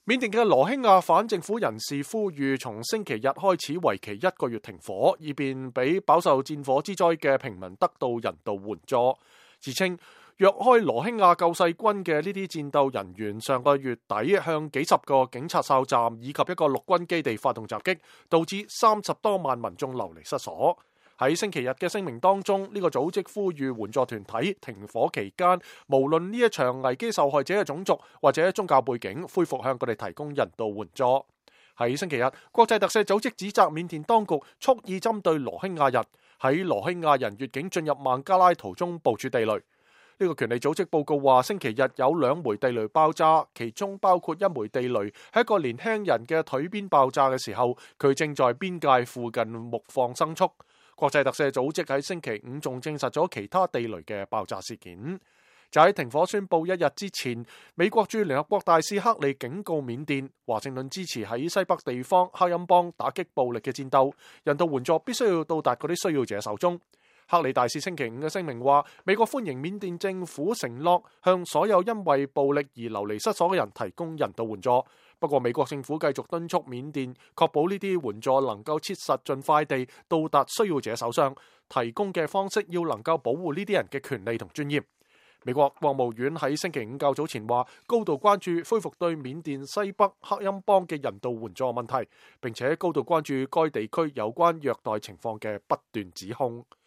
緬甸嘅羅興亞反政府人士呼籲從星期日開始為期1個月停火，以便俾飽受戰火之災嘅平民得到人道援助。自稱若開羅興亞救世軍嘅呢啲戰鬥人員上個月底向幾十個警察哨站以及一個陸軍基地發動襲擊，導致30多萬民眾流離失所。喺星期日嘅聲明當中，呢個組織呼籲援助團體停火期間，無論呢一場危機受害者嘅種族或者宗教背景，恢復向佢哋提供人道援助。喺星期日，國際特赦組織指責緬甸當局蓄意針對羅興亞人，喺羅興亞人越境進入孟加拉途中部署地雷。呢個權利組織報告話，星期日有2枚地雷爆炸，其中包括1枚地雷喺一個年輕人嘅腿邊爆炸嘅時候，佢正在邊界附近牧放牲畜。國際特赦組織喺星期5仲證實咗其他地雷嘅爆炸事件。就喺停火宣布1日之前，美國駐聯合國大使克利警告緬甸，華盛頓支持喺西北地方克欽邦打擊暴力嘅戰鬥，人道援助必須要到達嗰啲需要者手中。克里大使星期5嘅聲明話，美國歡迎緬甸政府承諾向所有因為暴力而流離失所嘅人提供人道援助。不過美國政府繼續敦促緬甸確保呢啲援助能夠切實盡快地到達需要者手上，提供嘅方式要能夠保護呢啲人嘅權利同尊嚴。美國國務院喺星期5較早前話，高度關注恢復對緬甸西北克欽邦嘅人道援助問題，並且高度關注該地區有關虐待情況嘅不斷指控。